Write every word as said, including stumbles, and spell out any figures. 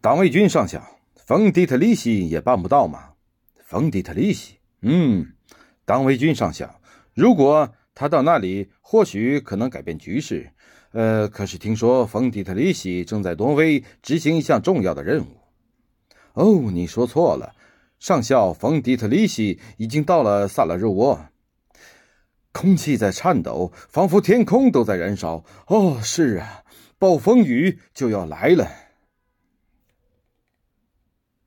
党卫军上校，冯迪特利希也办不到吗？冯迪特利希，嗯，党卫军上校，如果他到那里，或许可能改变局势。呃，可是听说冯迪特利希正在挪威执行一项重要的任务。哦，你说错了，上校冯迪特利希已经到了萨拉热窝。空气在颤抖，仿佛天空都在燃烧。哦，是啊，暴风雨就要来了。